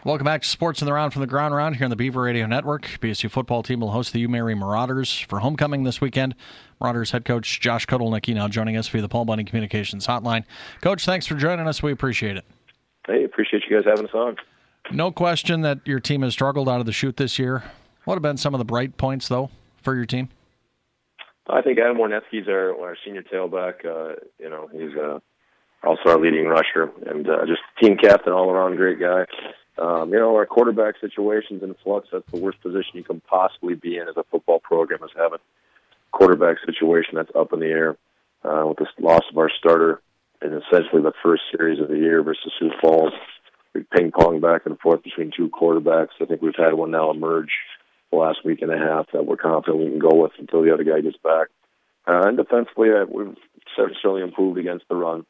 Welcome back to Sports in the Round from the Ground Round here on the Beaver Radio Network. BSU football team will host the UMary Marauders for homecoming this weekend. Marauders head coach Josh Kotulnicki now joining us via the Paul Bunyan Communications hotline. Coach, thanks for joining us. We appreciate it. Hey, appreciate you guys having us on. No question that your team has struggled out of the chute this year. What have been some of the bright points, though, for your team? I think Adam Warnetsky's our senior tailback. He's also our leading rusher and just team captain, all-around great guy. Our quarterback situation's in flux. That's the worst position you can possibly be in as a football program, is having a quarterback situation that's up in the air. With the loss of our starter in essentially the first series of the year versus Sioux Falls, we ping-pong back and forth between two quarterbacks. I think we've had one now emerge the last week and a half that we're confident we can go with until the other guy gets back. And defensively, we've certainly improved against the run.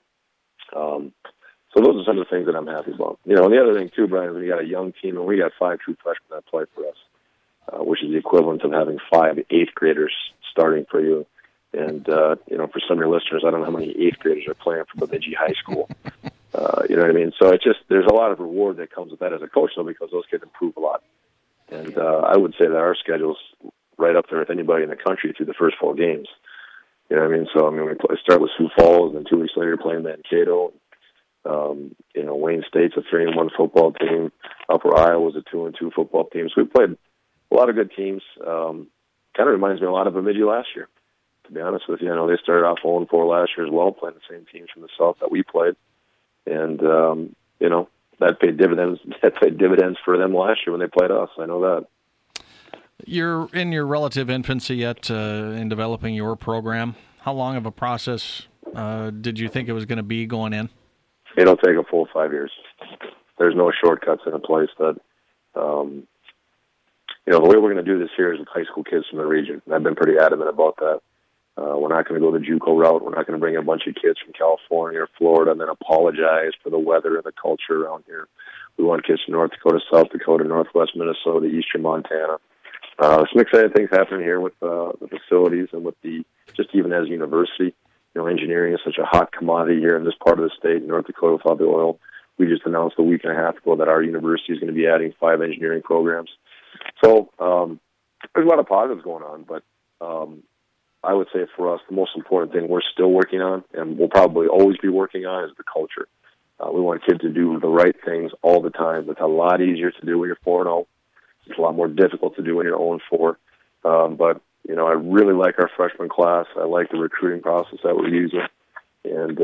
So those are some of the things that I'm happy about. And the other thing, too, Brian, is we got a young team, and we got 5 true freshmen that play for us, which is the equivalent of having 5 eighth graders starting for you. And, for some of your listeners, I don't know how many eighth graders are playing for Bemidji High School. You know what I mean? So there's a lot of reward that comes with that as a coach, though, because those kids improve a lot. And I would say that our schedule's right up there with anybody in the country through the first 4 games. You know what I mean? So, we start with Sioux Falls, and 2 weeks later playing Mankato. Wayne State's a 3-1 football team. Upper Iowa's a 2-2 football team. So we played a lot of good teams. Kind of reminds me a lot of Bemidji last year, to be honest with you. They started off 0-4 last year as well, playing the same teams from the South that we played. And, that paid dividends. That paid dividends for them last year when they played us. I know that. You're in your relative infancy yet in developing your program. How long of a process did you think it was going to be going in? It'll take a full 5 years. There's no shortcuts in a place that, the way we're going to do this here is with high school kids from the region. I've been pretty adamant about that. We're not going to go the JUCO route. We're not going to bring in a bunch of kids from California or Florida and then apologize for the weather and the culture around here. We want kids from North Dakota, South Dakota, Northwest Minnesota, Eastern Montana. Some exciting things happening here with the facilities and with just even as a university. Engineering is such a hot commodity here in this part of the state, in North Dakota, without the oil. We just announced a week and a half ago that our university is going to be adding 5 engineering programs. So there's a lot of positives going on, but I would say for us, the most important thing we're still working on, and we'll probably always be working on, is the culture. We want kids to do the right things all the time. It's a lot easier to do when you're 4-0. It's a lot more difficult to do when you're 0-4. But I really like our freshman class. I like the recruiting process that we're using. And,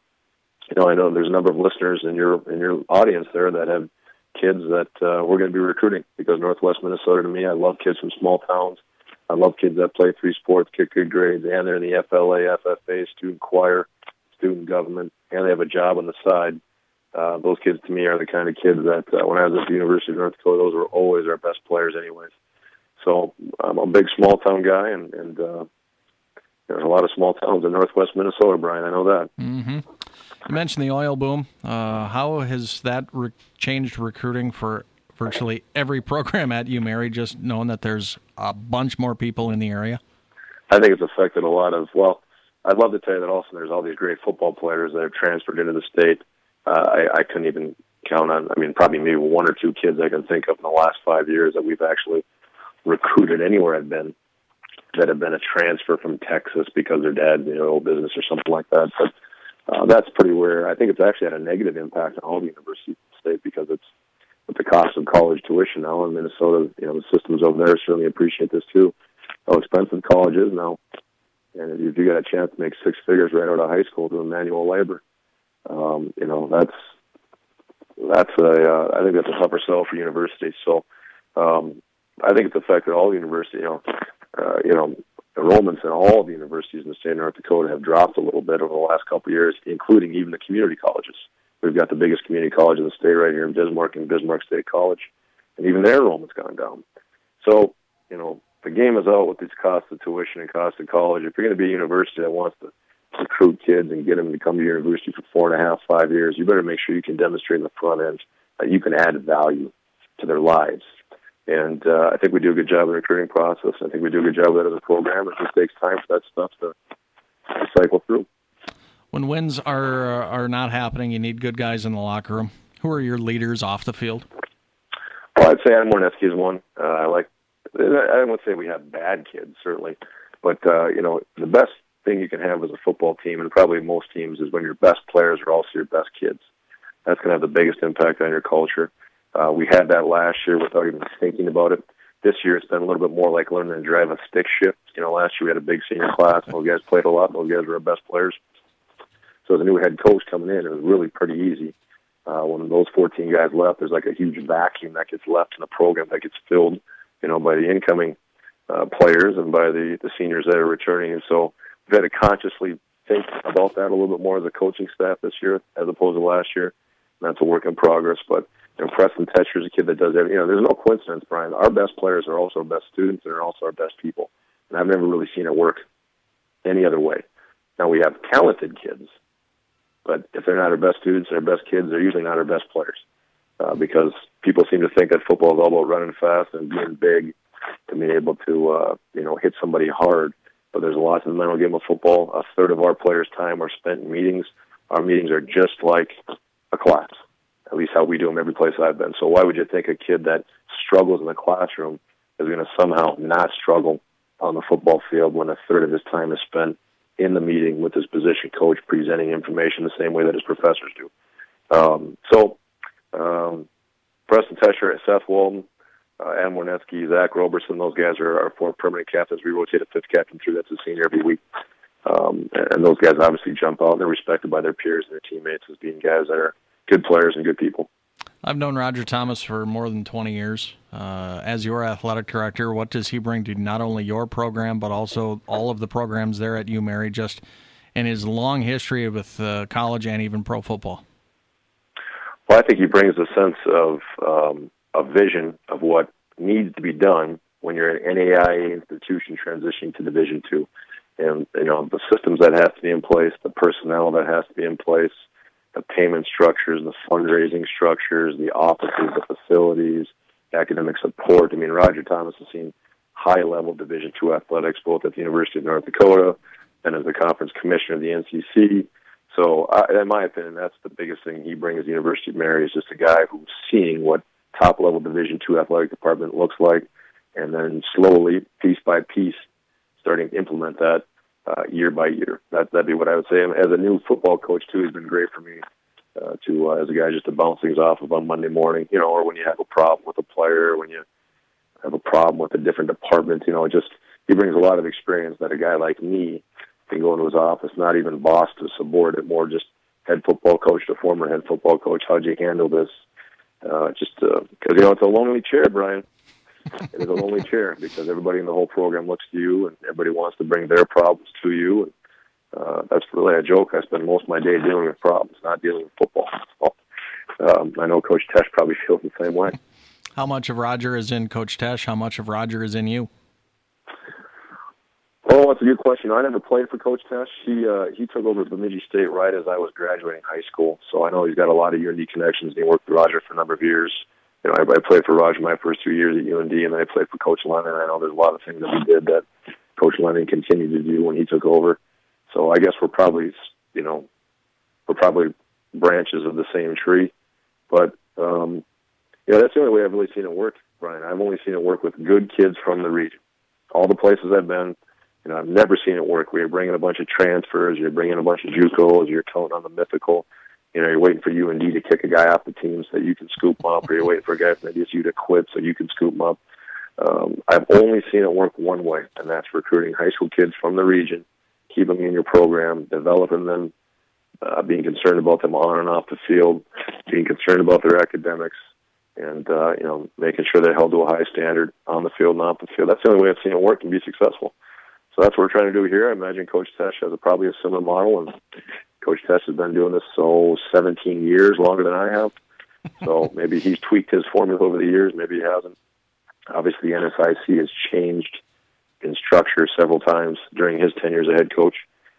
I know there's a number of listeners in your audience there that have kids that we're going to be recruiting, because Northwest Minnesota, to me, I love kids from small towns. I love kids that play 3 sports, get good grades, and they're in the FLA, FFA, student choir, student government, and they have a job on the side. Those kids, to me, are the kind of kids that when I was at the University of North Dakota, those were always our best players anyways. So I'm a big small-town guy, and there's a lot of small towns in Northwest Minnesota, Brian. I know that. Mm-hmm. You mentioned the oil boom. How has that changed recruiting for virtually every program at UMary, just knowing that there's a bunch more people in the area? I think it's affected a lot of, I'd love to tell you that also there's all these great football players that have transferred into the state. I couldn't even count on, probably maybe 1 or 2 kids I can think of in the last 5 years that we've actually recruited anywhere I've been that have been a transfer from Texas because their dad, old business or something like that. But that's pretty rare. I think it's actually had a negative impact on all the universities in the state, because it's with the cost of college tuition now in Minnesota. The systems over there certainly appreciate this too, how expensive college is now. And if you got a chance to make 6 figures right out of high school doing manual labor, I think that's a tougher sell for universities. So I think it's affected all the universities. Enrollments in all the universities in the state of North Dakota have dropped a little bit over the last couple of years, including even the community colleges. We've got the biggest community college in the state right here in Bismarck, and Bismarck State College, and even their enrollment's gone down. So, the game is out with these costs of tuition and costs of college. If you're going to be a university that wants to recruit kids and get them to come to your university for 4.5, 5 years, you better make sure you can demonstrate in the front end that you can add value to their lives. And I think we do a good job in the recruiting process. I think we do a good job with that as a program. It just takes time for that stuff to cycle through. When wins are not happening, you need good guys in the locker room. Who are your leaders off the field? I'd say Adam Warneski is one. I wouldn't say we have bad kids, certainly. But, the best thing you can have as a football team, and probably most teams, is when your best players are also your best kids. That's going to have the biggest impact on your culture. We had that last year without even thinking about it. This year it's been a little bit more like learning to drive a stick shift. Last year we had a big senior class. Those guys played a lot. Those guys were our best players. So as a new head coach coming in, it was really pretty easy. When those 14 guys left, there's like a huge vacuum that gets left in the program that gets filled, by the incoming players and by the seniors that are returning. And so we've had to consciously think about that a little bit more as a coaching staff this year as opposed to last year. And that's a work in progress. But Preston Tescher is a kid that does everything. There's no coincidence, Brian. Our best players are also our best students and are also our best people. And I've never really seen it work any other way. Now, we have talented kids, but if they're not our best students and our best kids, they're usually not our best players because people seem to think that football is all about running fast and being big and being able to, hit somebody hard. But there's a lot to the mental game of football. A third of our players' time are spent in meetings. Our meetings are just like a class, at least how we do them every place I've been. So why would you think a kid that struggles in the classroom is going to somehow not struggle on the football field when a third of his time is spent in the meeting with his position coach presenting information the same way that his professors do? Preston Tescher, Seth Walton, Adam Warneski, Zach Roberson, those guys are our 4 permanent captains. We rotate a 5th captain through. That's a senior every week. And those guys obviously jump out. They're respected by their peers and their teammates as being guys that are good players and good people. I've known Roger Thomas for more than 20 years. As your athletic director, what does he bring to not only your program, but also all of the programs there at UMary, just in his long history with college and even pro football? Well, I think he brings a sense of a vision of what needs to be done when you're an NAIA institution transitioning to Division II. And, the systems that have to be in place, the personnel that has to be in place, the payment structures, the fundraising structures, the offices, the facilities, academic support. Roger Thomas has seen high-level Division II athletics, both at the University of North Dakota and as the conference commissioner of the NCC. So, in my opinion, that's the biggest thing he brings to the University of Mary, is just a guy who's seeing what top-level Division II athletic department looks like, and then slowly, piece by piece, starting to implement that year by year. That'd be what I would say. And as a new football coach, too, he's been great for me as a guy just to bounce things off of on Monday morning, or when you have a problem with a player, when you have a problem with a different department, he brings a lot of experience that a guy like me can go into his office, not even boss to subordinate, more just head football coach to former head football coach. How'd you handle this? Because, it's a lonely chair, Brian. It is a lonely chair because everybody in the whole program looks to you and everybody wants to bring their problems to you. And that's really a joke. I spend most of my day dealing with problems, not dealing with football. So, I know Coach Tesh probably feels the same way. How much of Roger is in Coach Tesh? How much of Roger is in you? Oh, that's a good question. I never played for Coach Tesh. He took over Bemidji State right as I was graduating high school. So I know he's got a lot of UND connections, and he worked with Roger for a number of years. I played for Roger my first 2 years at UND, and then I played for Coach Lennon. I know there's a lot of things that we did that Coach Lennon continued to do when he took over. So I guess we're probably branches of the same tree. But, that's the only way I've really seen it work, Brian. I've only seen it work with good kids from the region. All the places I've been, I've never seen it work. We're bringing a bunch of transfers, you're bringing a bunch of JUCOs, you're counting on the mythical. You're waiting for UND to kick a guy off the team so that you can scoop him up, or you're waiting for a guy from NDSU to quit so you can scoop him up. I've only seen it work one way, and that's recruiting high school kids from the region, keeping them in your program, developing them, being concerned about them on and off the field, being concerned about their academics, and making sure they're held to a high standard on the field and off the field. That's the only way I've seen it work and be successful. So that's what we're trying to do here. I imagine Coach Tesh has probably a similar model, and Coach Tesh has been doing this 17 years, longer than I have. So maybe he's tweaked his formula over the years. Maybe he hasn't. Obviously, the NSIC has changed in structure several times during his tenure as a head coach.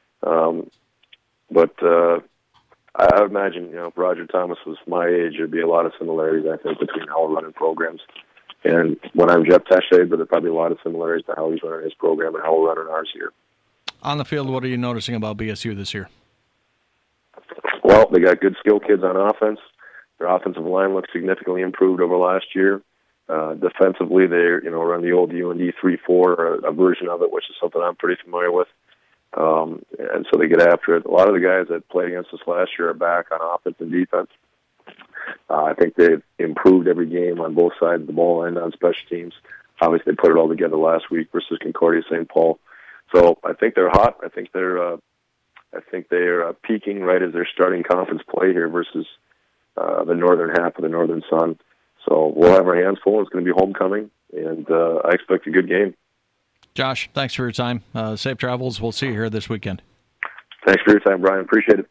But I would imagine, if Roger Thomas was my age, there'd be a lot of similarities, I think, between how we're running programs. And when I'm Jeff Tesh, but there's probably a lot of similarities to how he's running his program and how we're running ours here. On the field, what are you noticing about BSU this year? Well, they got good skill kids on offense. Their offensive line looks significantly improved over last year. Defensively, they run the old UND 3-4, or a version of it, which is something I'm pretty familiar with. And so they get after it. A lot of the guys that played against us last year are back on offense and defense. I think they've improved every game on both sides of the ball and on special teams. Obviously, they put it all together last week versus Concordia St. Paul. So I think they're hot. I think they're peaking right as they're starting conference play here versus the northern half of the Northern Sun. So we'll have our hands full. It's going to be homecoming, and I expect a good game. Josh, thanks for your time. Safe travels. We'll see you here this weekend. Thanks for your time, Brian. Appreciate it.